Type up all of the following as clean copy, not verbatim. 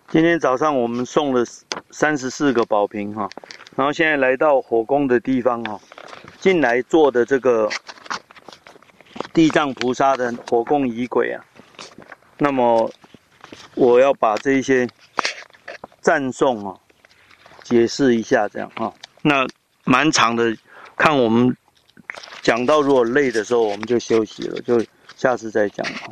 今天早上我们送了34个宝瓶哈，然后现在来到火宫的地方哈，进来做的这个地藏菩萨的火宫仪轨啊，那么我要把这些赞颂啊解释一下这样啊，那蛮长的，看我们讲到如果累的时候我们就休息了，就下次再讲啊。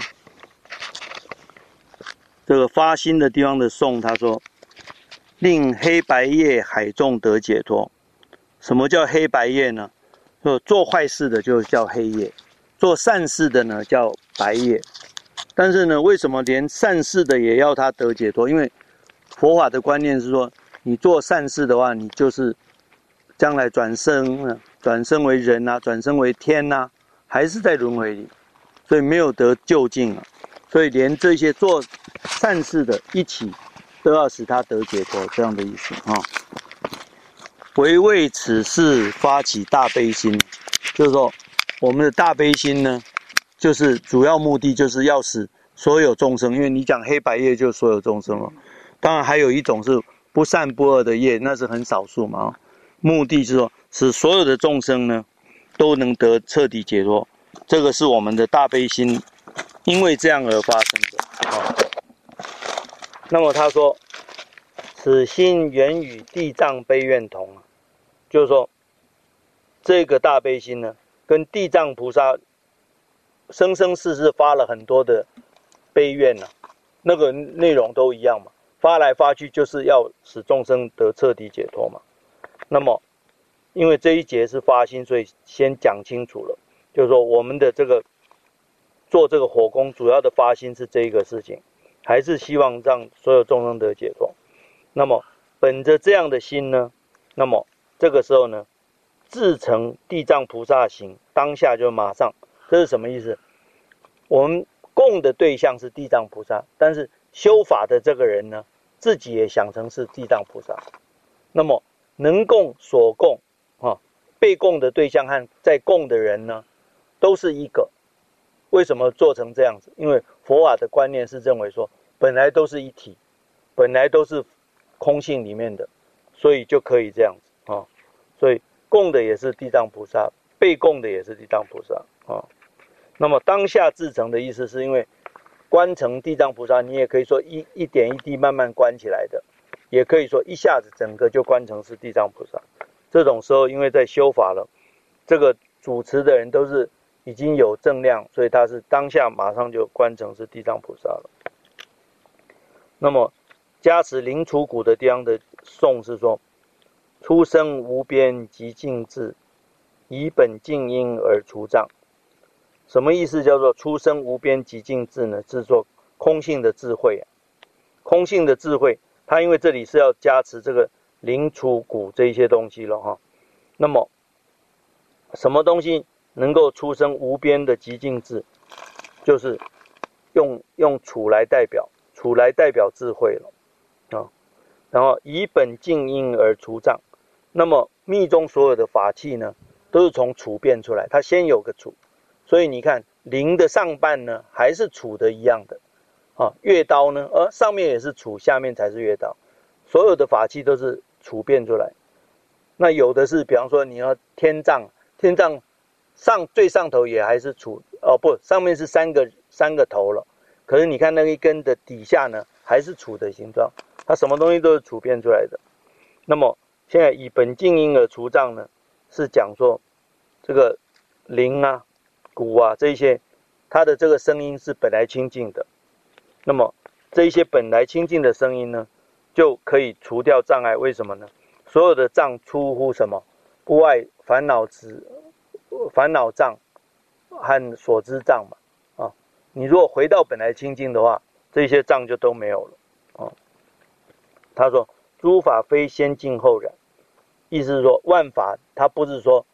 这个发心的地方的颂，他说：“令黑白业海众得解脱。”什么叫黑白业呢？做坏事的就叫黑业，做善事的呢叫白业。但是呢，为什么连善事的也要他得解脱？因为佛法的观念是说，你做善事的话，你就是将来转生为人啊，转生为天啊，还是在轮回里，所以没有得究竟啊。所以连这些做善事的一起都要使他得解脱，这样的意思啊。唯为此事发起大悲心，就是说我们的大悲心呢，就是主要目的就是要使所有众生，因为你讲黑白业就是所有众生了。当然还有一种是不善不恶的业，那是很少数嘛。目的是说使所有的众生呢都能得彻底解脱，这个是我们的大悲心，因为这样而发生的啊。那么他说，此心原与地藏悲愿同，就是说这个大悲心呢，跟地藏菩萨生生世世发了很多的悲愿啊，那个内容都一样嘛，发来发去就是要使众生得彻底解脱嘛。那么因为这一节是发心，所以先讲清楚了，就是说我们的这个做这个火宫主要的发心是这一个事情，还是希望让所有众生得解脱。那么本着这样的心呢，那么这个时候呢，自成地藏菩萨行，当下就马上，这是什么意思？我们供的对象是地藏菩萨，但是修法的这个人呢，自己也想成是地藏菩萨。那么能供所供被供的对象和在供的人呢，都是一个。为什么做成这样子？因为佛法的观念是认为说，本来都是一体，本来都是空性里面的，所以就可以这样子啊。所以供的也是地藏菩萨，被供的也是地藏菩萨啊。那么当下自成的意思是因为观成地藏菩萨，你也可以说一点一滴慢慢观起来的，也可以说一下子整个就观成是地藏菩萨。这种时候，因为在修法了，这个主持的人都是已经有正量，所以他是当下马上就观成是地藏菩萨了。那么加持灵除骨的地方的颂是说：出生无边极尽智，以本净因而除障。什么意思叫做出生无边极尽智呢？是说空性的智慧啊，空性的智慧，它因为这里是要加持这个灵除骨这一些东西了哈。那么什么东西能够出生无边的极尽智？就是用处来代表，处来代表智慧了啊。然后以本净因而除障。那么密宗所有的法器呢，都是从处变出来，它先有个处，所以你看灵的上半呢还是处的一样的啊。月刀呢，上面也是处，下面才是月刀。所有的法器都是处变出来。那有的是，比方说你要天杖，天杖最上头也还是处，不，上面是三个头了，可是你看那一根的底下呢，还是处的形状，它什么东西都是处变出来的。那么现在以本净因而除障呢，是讲说这个灵啊、骨啊这一些，它的这个声音是本来清净的。那么这一些本来清净的声音呢，就可以除掉障碍。为什么呢？所有的障出乎什么？不外烦恼障和所知障嘛。你如果回到本来清净的话，这些障就都没有了。他说诸法非先净后染，意思是说万法它不是说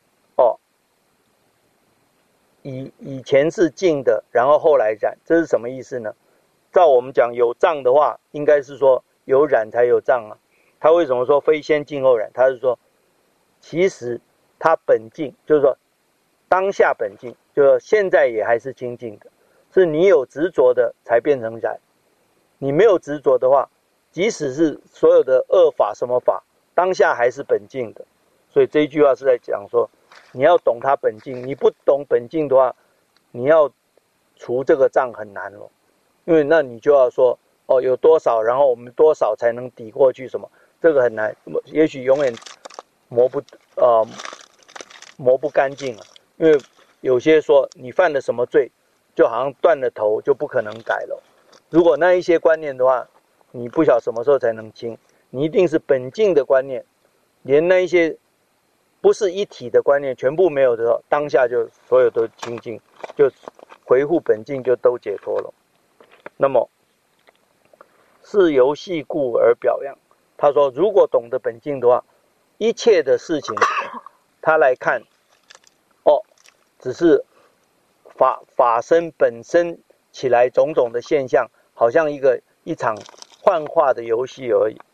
以前是净的，然后后来染，这是什么意思呢？照我们讲有障的话，应该是说有染才有障啊。他为什么说非先净后染？他是说其实它本净，就是说当下本净，就是说现在也还是清净的，是你有执着的才变成染，你没有执着的话， 即使是所有的恶法什么法，当下还是本净的。所以这一句话是在讲说，你要懂它本净，你不懂本净的话，你要除这个障很难了，因为那你就要说哦有多少，然后我们多少才能抵过去什么，这个很难，也许永远磨不干净了，因为有些说你犯了什么罪，就好像断了头就不可能改了。如果那一些观念的话，你不晓得什么时候才能清，你一定是本净的观念，连那一些不是一体的观念全部没有的时候，当下就所有都清净，就回复本净，就都解脱了。那么是由系故而表样，他说如果懂得本净的话，一切的事情他来看只是法身本身起来种种的现象，好像一场幻化的游戏而已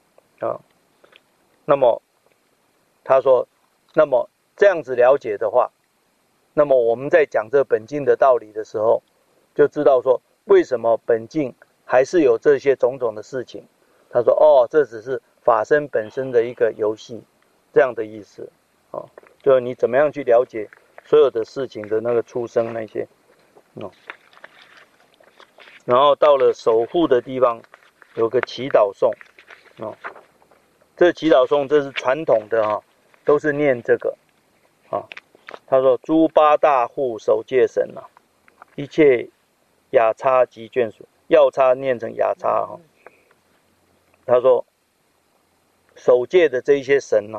那么他说，那么这样子了解的话，那么我们在讲这本净的道理的时候，就知道说为什么本净还是有这些种种的事情。他说这只是法身本身的一个游戏，这样的意思就是你怎么样去了解所有的事情的那个出生那些然后到了守护的地方有个祈祷颂这祈祷颂这是传统的都是念这个他说诸八大护守戒神一切雅叉及眷属，药叉念成雅叉他说守戒的这一些神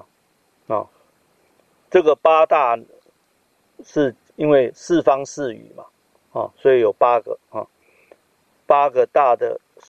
这个八大是因为四方四语嘛所以有8个8个大的